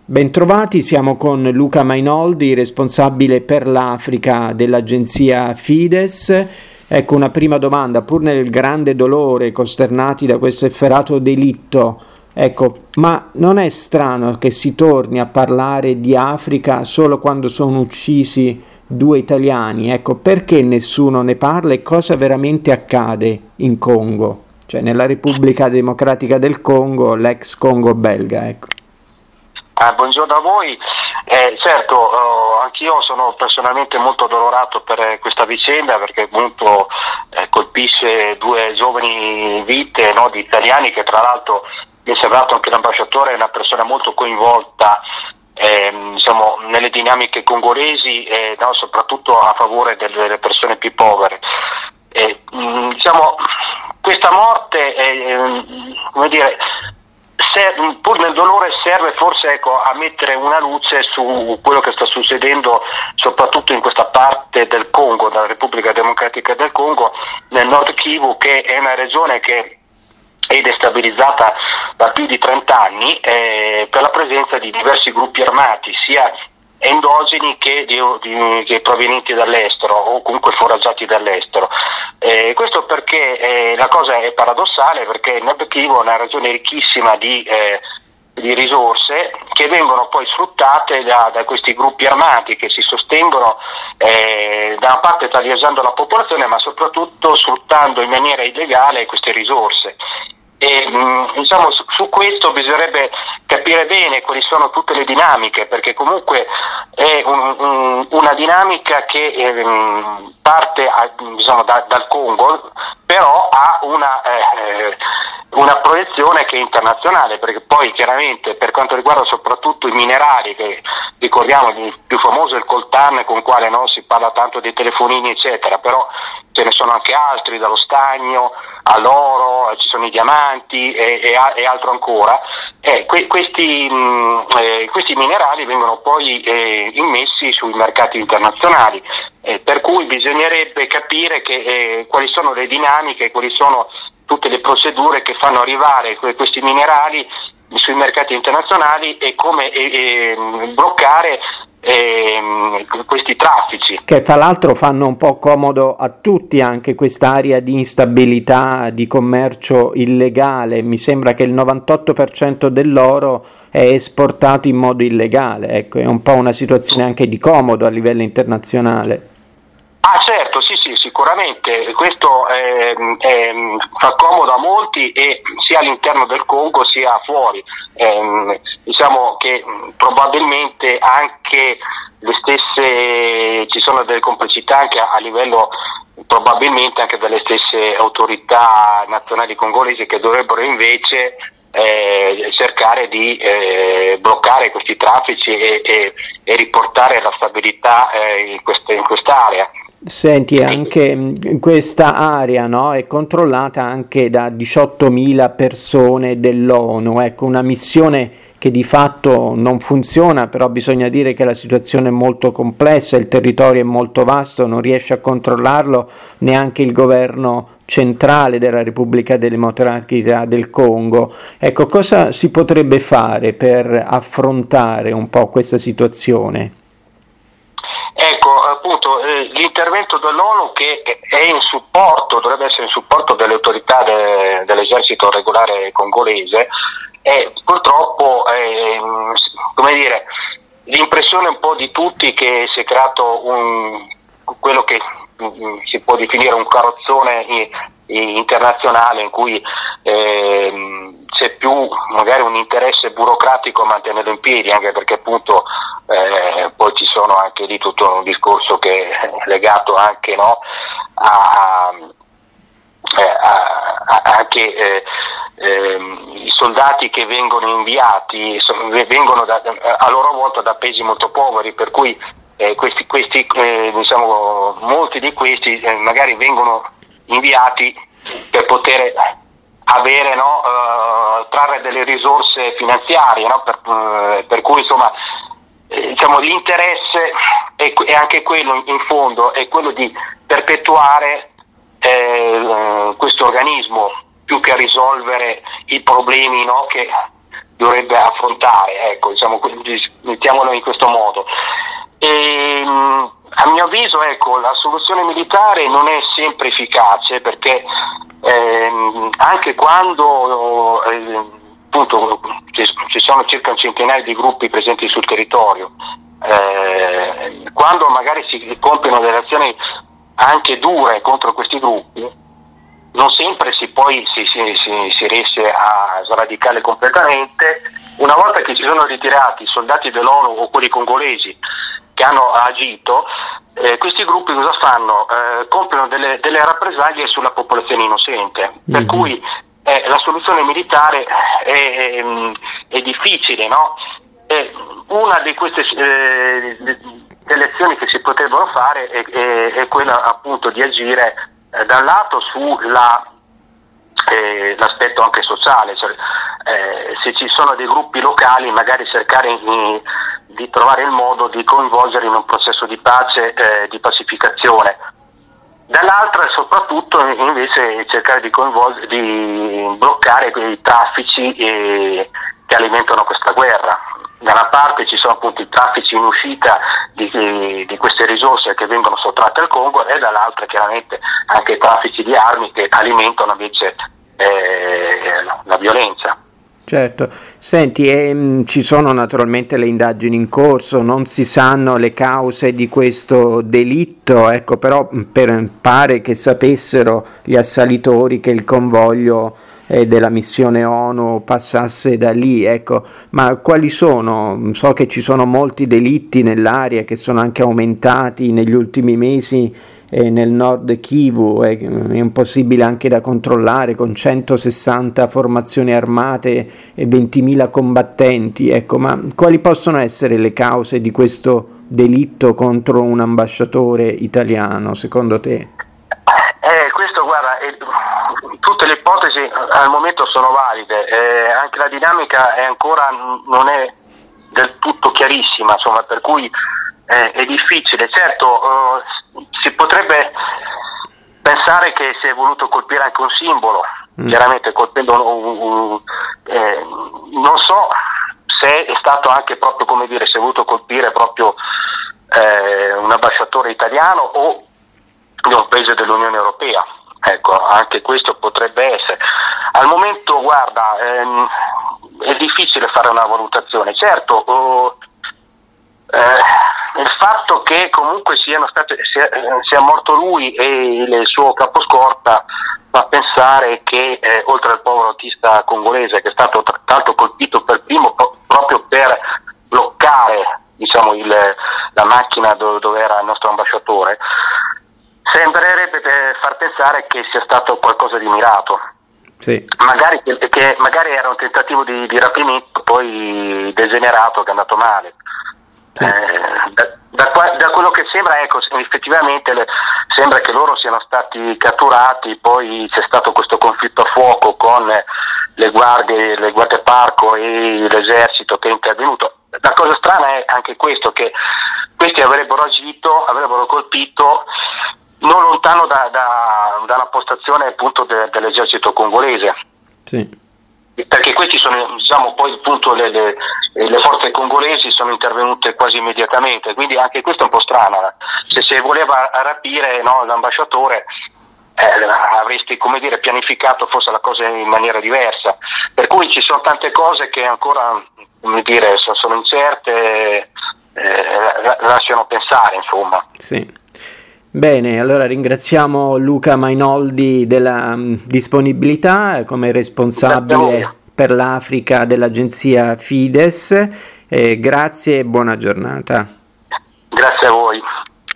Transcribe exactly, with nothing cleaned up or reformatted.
Bentrovati, siamo con Luca Mainoldi, responsabile per l'Africa dell'agenzia Fides. Ecco una prima domanda, pur nel grande dolore, costernati da questo efferato delitto, ecco, ma non è strano che si torni a parlare di Africa solo quando sono uccisi due italiani? Ecco, perché nessuno ne parla e cosa veramente accade in Congo, cioè nella Repubblica Democratica del Congo, l'ex Congo belga, ecco. Ah, buongiorno a voi. Eh, certo, oh, anch'io sono personalmente molto dolorato per questa vicenda perché appunto eh, colpisce due giovani vite, no, di italiani che tra l'altro mi è sembrato anche l'ambasciatore è una persona molto coinvolta eh, diciamo, nelle dinamiche congolesi e no, soprattutto a favore delle, delle persone più povere. Eh, mh, diciamo, questa morte è, eh, come dire, Se, pur nel dolore serve forse ecco, a mettere una luce su quello che sta succedendo soprattutto in questa parte del Congo, della Repubblica Democratica del Congo, nel Nord Kivu, che è una regione che è destabilizzata da più di trenta anni eh, per la presenza di diversi gruppi armati, sia endogeni che, di, di, che provenienti dall'estero o comunque foraggiati dall'estero. Eh, questo perché eh, la cosa è paradossale, perché il Nord Kivu è una regione ricchissima di, eh, di risorse che vengono poi sfruttate da, da questi gruppi armati che si sostengono eh, da una parte taglieggiando la popolazione ma soprattutto sfruttando in maniera illegale queste risorse. E, mh, diciamo, su, su questo bisognerebbe capire bene quali sono tutte le dinamiche, perché comunque è un, un, una dinamica che eh, parte a, diciamo, da, dal Congo, però ha una, eh, una proiezione che è internazionale, perché poi chiaramente per quanto riguarda soprattutto i minerali, che ricordiamo il più famoso è il coltan, con il quale no, si parla tanto dei telefonini eccetera, però ce ne sono anche altri, dallo stagno all'oro, ci sono i diamanti e, e, e altro ancora. Eh, que, questi, mh, eh, questi minerali vengono poi eh, immessi sui mercati internazionali, eh, per cui bisognerebbe capire che, eh, quali sono le dinamiche, quali sono tutte le procedure che fanno arrivare que- questi minerali sui mercati internazionali e come eh, eh, bloccare eh, questi traffici. Che tra l'altro fanno un po' comodo a tutti anche quest'area di instabilità, di commercio illegale. Mi sembra che il novantotto per cento dell'oro è esportato in modo illegale, ecco, è un po' una situazione anche di comodo a livello internazionale. Ah certo, sì sì, sicuramente, questo eh, eh, fa comodo a molti e sia all'interno del Congo sia fuori. Eh, diciamo che probabilmente anche le stesse, ci sono delle complicità anche a, a livello probabilmente anche delle stesse autorità nazionali congolesi che dovrebbero invece eh, cercare di eh, bloccare questi traffici e, e, e riportare la stabilità eh, in, queste, in quest'area. Senti, anche questa area, no, è controllata anche da diciottomila persone dell'ONU, ecco, una missione che di fatto non funziona, però bisogna dire che la situazione è molto complessa, il territorio è molto vasto, non riesce a controllarlo neanche il governo centrale della Repubblica Democratica del Congo. Ecco, cosa si potrebbe fare per affrontare un po' questa situazione? Ecco, appunto, eh, l'intervento dell'ONU che è in supporto, dovrebbe essere in supporto delle autorità de, dell'esercito regolare congolese, e purtroppo, eh, come dire, l'impressione un po' di tutti che si è creato un, quello che mh, si può definire un carrozzone i, i, internazionale in cui eh, c'è più magari un interesse burocratico a mantenerlo in piedi, anche perché appunto eh, poi ci sono anche lì tutto un discorso che è legato anche no, a, a, a anche eh, eh, i soldati che vengono inviati sono, vengono da, a loro volta da paesi molto poveri, per cui eh, questi, questi eh, diciamo molti di questi eh, magari vengono inviati per poter avere no, uh, trarre delle risorse finanziarie, no, per, uh, per cui insomma eh, diciamo l'interesse è, è anche quello in fondo, è quello di perpetuare eh, questo organismo più che risolvere i problemi no, che dovrebbe affrontare, ecco, diciamo, quindi mettiamolo in questo modo. E, a mio avviso, ecco, la soluzione militare non è sempre efficace, perché ehm, anche quando eh, appunto ci, ci sono circa un centinaio di gruppi presenti sul territorio, eh, quando magari si compiono delle azioni anche dure contro questi gruppi, non sempre si poi si, si, si, si riesce a sradicarle completamente. Una volta che ci sono ritirati i soldati dell'ONU o quelli congolesi che hanno agito, eh, questi gruppi cosa fanno? Eh, compiono delle, delle rappresaglie sulla popolazione innocente, mm-hmm. per cui eh, la soluzione militare è, è, è difficile, no? E una di queste eh, delle azioni che si potrebbero fare è, è, è quella appunto di agire eh, da un lato sulla eh, l'aspetto anche sociale, cioè, eh, se ci sono dei gruppi locali magari cercare di, di trovare il modo di coinvolgere in un processo di pace, eh, di pacificazione. Dall'altra soprattutto invece cercare di coinvolgere, di bloccare quei traffici eh, che alimentano questa guerra. Da una parte ci sono appunto i traffici in uscita di, di, di queste risorse che vengono sottratte al Congo, e dall'altra chiaramente anche i traffici di armi che alimentano invece eh, la violenza. Certo, senti, ehm, ci sono naturalmente le indagini in corso, non si sanno le cause di questo delitto, ecco, però per, pare che sapessero gli assalitori che il convoglio eh, della missione ONU passasse da lì, ecco, ma quali sono? So che ci sono molti delitti nell'area che sono anche aumentati negli ultimi mesi. E nel nord Kivu è, è impossibile anche da controllare, con centosessanta formazioni armate e ventimila combattenti, ecco, ma quali possono essere le cause di questo delitto contro un ambasciatore italiano, secondo te? Eh, questo, guarda, eh, tutte le ipotesi al momento sono valide, eh, anche la dinamica è ancora non è del tutto chiarissima, insomma, per cui eh, è difficile. Certo, eh, si potrebbe pensare che si è voluto colpire anche un simbolo, mm. chiaramente colpendo un, un, un eh, non so se è stato anche proprio, come dire, si è voluto colpire proprio eh, un ambasciatore italiano o di un paese dell'Unione Europea, ecco, anche questo potrebbe essere. Al momento, guarda, ehm, è difficile fare una valutazione. Certo, oh, eh, il fatto che comunque siano state, sia, sia morto lui e il suo caposcorta fa pensare che eh, oltre al povero autista congolese, che è stato tra l'altro colpito per primo pro- proprio per bloccare, diciamo, il, la macchina do- dove era il nostro ambasciatore, sembrerebbe far pensare che sia stato qualcosa di mirato. Sì. Magari, che magari era un tentativo di, di rapimento poi degenerato che è andato male. Sì. Eh, da, da, qua, da quello che sembra, ecco, effettivamente le, sembra che loro siano stati catturati, poi c'è stato questo conflitto a fuoco con le guardie, le guardie parco e l'esercito che è intervenuto. La cosa strana è anche questo, che questi avrebbero agito, avrebbero colpito non lontano da, da, da una postazione appunto de, dell'esercito congolese. Sì. Perché questi sono, diciamo, poi appunto le, le, le forze congolesi sono intervenute quasi immediatamente, quindi anche questo è un po' strano. Se si voleva rapire, no, l'ambasciatore, eh, avresti, come dire, pianificato forse la cosa in maniera diversa, per cui ci sono tante cose che ancora, come dire, sono incerte, eh, lasciano pensare, insomma. Sì. Bene, allora ringraziamo Luca Mainoldi della um, disponibilità come responsabile per l'Africa dell'agenzia Fides. Eh, grazie e buona giornata. Grazie a voi.